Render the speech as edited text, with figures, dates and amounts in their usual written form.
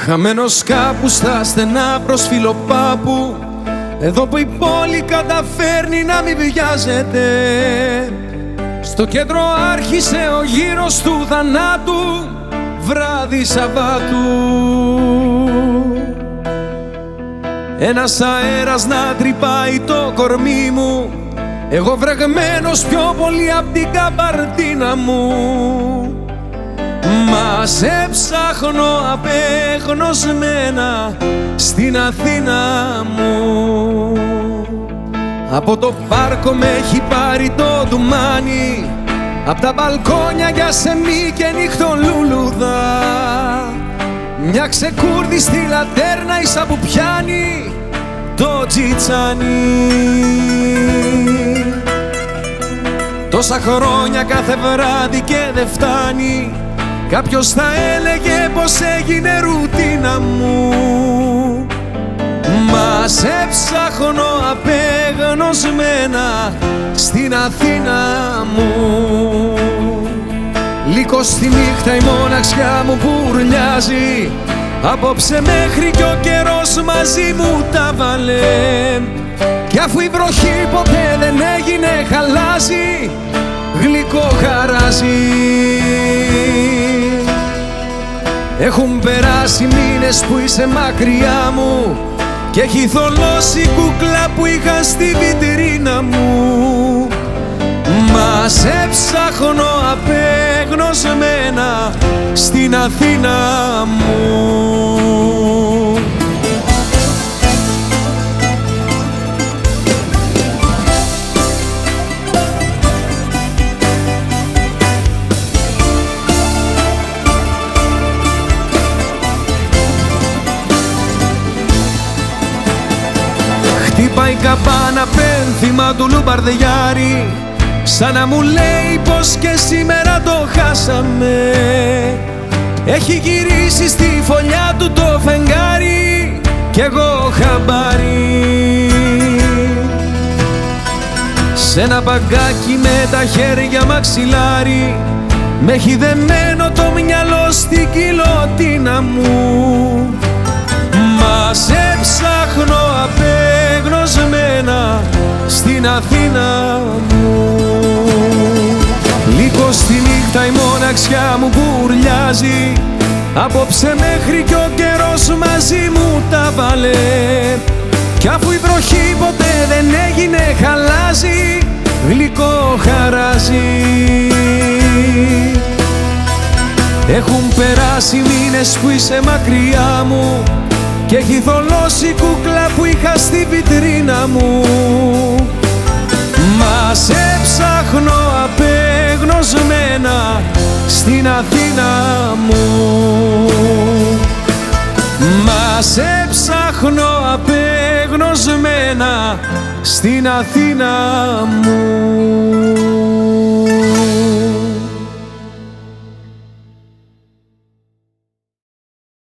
Χαμένος κάπου στα στενά προς Φιλοπάπου, εδώ που η πόλη καταφέρνει να μην βιάζεται. Στο κέντρο άρχισε ο γύρος του θανάτου, βράδυ Σαββάτου. Ένας αέρας να τρυπάει το κορμί μου, εγώ βρεγμένος πιο πολύ απ' την καμπαρτίνα μου. Μα σε ψάχνω απεγνωσμένα στην Αθήνα μου. Από το πάρκο με έχει πάρει το ντουμάνι, απ' τα μπαλκόνια για σεμί και νυχτολούλουδα. Μια ξεκούρδιστη λατέρνα ίσα που πιάνει το τζιτσάνι. Τόσα χρόνια κάθε βράδυ και δεν φτάνει, κάποιος θα έλεγε πως έγινε ρουτίνα μου. Μα σε ψάχνω απεγνωσμένα στην Αθήνα μου. Λίγο στη νύχτα η μοναξιά μου πουρλιάζει, απόψε μέχρι κι ο καιρός μαζί μου τα βάλε. Κι αφού η βροχή ποτέ δεν έγινε χαλάζει, γλυκό χαράζει. Έχουν περάσει μήνες που είσαι μακριά μου και έχει θολώσει η κούκλα που είχα στη βιτρίνα μου. Μα σε ψάχνω απεγνωσμένα στην Αθήνα μου. Χτύπαει καμπάνα πένθυμα του Λουμπαρδιάρη, σαν να μου λέει πως και σήμερα το χάσαμε. Έχει γυρίσει στη φωλιά του το φεγγάρι κι εγώ χαμπάρι. Σ' ένα μπαγκάκι με τα χέρια μαξιλάρι, με έχει δεμένο το μυαλό στην κοιλωτίνα μου. Μα σε ψάχνω απεγνωσμένα στην Αθήνα μου. Λίγο στη νύχτα η μοναξιά μου πουρλιάζει, απόψε μέχρι κι ο καιρός μαζί μου τα βάλε. Κι αφού η βροχή ποτέ δεν έγινε χαλάζει, γλυκό χαράζει. Έχουν περάσει μήνες που είσαι μακριά μου και έχει θολώσει η κούκλα που είχα στη βιτρίνα μου. Μα σε ψάχνω απεγνωσμένα στην Αθήνα μου. Μα σε ψάχνω απεγνωσμένα στην Αθήνα μου.